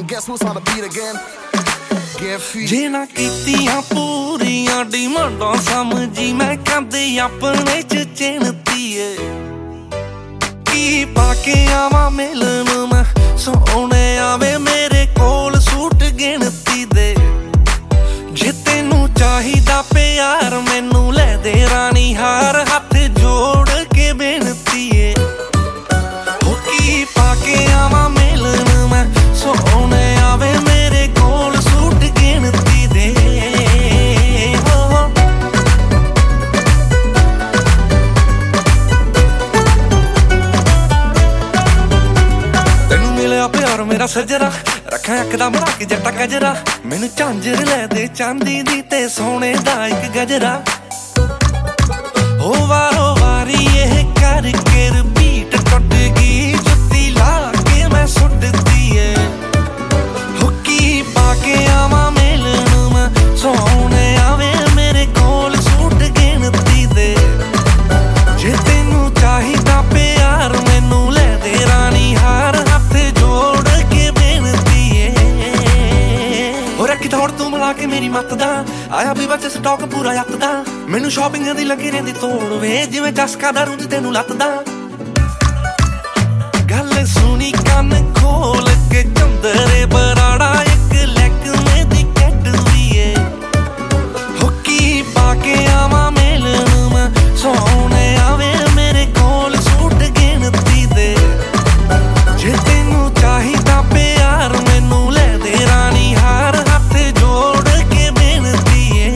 guess who's on the beat again? ਜੇ ਨਾ ਕੀਤੀਆਂ ਪੂਰੀਆਂ ਡਿਮਾਂਡਾਂ ਸਮਝੀ ਮੈਂ ਕਹਿੰਦੇ ਆਪਣੇ ਚ ਚਿਣਤੀ ਏ ਕੀ ਪਾ ਕੇ ਆਵਾਂ ਮਿਲਣ ਮੈਂ ਸੋਹਣੇ ਆਵੇ ਮੇਰੇ ਕੋਲ ਸੂਟ ਗਿਣਤੀ ਦੇ ਜੇ ਤੈਨੂੰ ਚਾਹੀਦਾ ਪਿਆਰ ਮੈਨੂੰ ਲੈ ਦੇ ਰਾਣੀ ਹਾਰ ਹੱਥ ਜੋੜ ਕੇ ਬੇਨਤੀ ਏ ਹੋ ਕੀ ਪਾ ਕੇ ਆਵਾਂ ਮਿਲਣ ਮੈਂ ਸੋਹਣੇ ਆਵੇ ਮੇਰੇ ਕੋਲ ਸੂਟ ਗਿਣਤੀ ਦੇ ਤੈਨੂੰ ਮਿਲਿਆ ਪਿਆਰ ਮੇਰਾ ਸੱਜਰਾ ਰੱਖਾਂ ਇੱਕਦਮ ਰੱਖ ਜੱਟਾ ਗਜਰਾ ਮੈਨੂੰ ਝਾਂਜਰ ਲੈ ਦੇ ਚਾਂਦੀ ਦੀ ਤੇ ਸੋਨੇ ਦਾ ਇੱਕ ਗਜਰਾ ਹੋ ਵਾਰੋ ਵਾਰੀ ਇਹ ਕਰਕੇ ਰਿਪੀਟ ਟੁੱਟ ਗਈ ਜੁੱਤੀ ਲਾ ਕੇ ਮੈਂ ਸੁੱਟਦੀ ਏ ਹੋ ਕੀ ਪਾ ਕੇ ਆਵਾਂ ਮਿਲਣ ਮੈਂ ਸੋਹਣੇ ਆਵੇ ਮੇਰੇ ਕੋਲ ਸੂਟ ਗਿਣਤੀ ਦੇ ਜੇ ਤੈਨੂੰ ਚਾਹੀਦਾ ਪਿਆਰ ਮੈਨੂੰ ਲੈ ਦੇ ਰਾਣੀ ਹਾਰ ਹੱਥ ਜੋੜ ਕੇ ਬੇਨਤੀ ਏ ਹੋ ਰੱਖੀ ਦੌੜ ਤੂੰ ਮਿਲਾ ਕੇ ਮੇਰੀ ਮੱਤ ਦਾ ਆਇਆ ਵੀ ਬੱਚੇ ਸਟਾਕ ਪੂਰਾ ਯੱਤ ਦਾ ਮੈਨੂੰ ਸ਼ਾਪਿੰਗ ਦੀ ਲੱਗੀ ਰਹਿੰਦੀ ਤੋੜ ਵੇ ਜਿਵੇਂ ਚਸਕਾ ਦਾ ਰੂੰਜ ਤੈਨੂੰ ਲੱਤਦਾ ਗੱਲ ਸੁਣੀ ਕੰਨ ਖੋਲ ਕੇ ਚੰਦਰੇ ਬਰਾੜਾ ਇੱਕ ਲੈਕਮੇ ਦੀ ਕੈਟਰੀ ਏ ਹੋ ਕੀ ਪਾ ਕੇ ਆਵਾਂ ਮਿਲਣ ਮੈਂ ਸੋਹਣੇ ਆਵੇ ਮੇਰੇ ਕੋਲ ਸੂਟ ਗਿਣਤੀ ਦੇ ਜੇ ਤੈਨੂੰ ਚਾਹੀਦਾ ਪਿਆਰ ਮੈਨੂੰ ਲੈ ਦੇ ਰਾਣੀ ਹਾਰ ਹੱਥ ਜੋੜ ਕੇ ਬੇਨਤੀ ਏ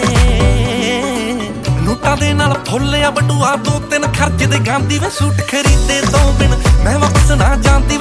ਨੋਟਾਂ ਦੇ ਨਾਲ ਫੁੱਲਿਆ ਬਟੂਆ 2-3 ਖਰਚ ਦੇ ਗਾਂਦੀ ਵੇ ਸੂਟ ਖਰੀਦੇ ਤੋਂ ਬਿਨ ਮੈਂ ਵਾਪਸ ਨਾ ਜਾਂਦੀ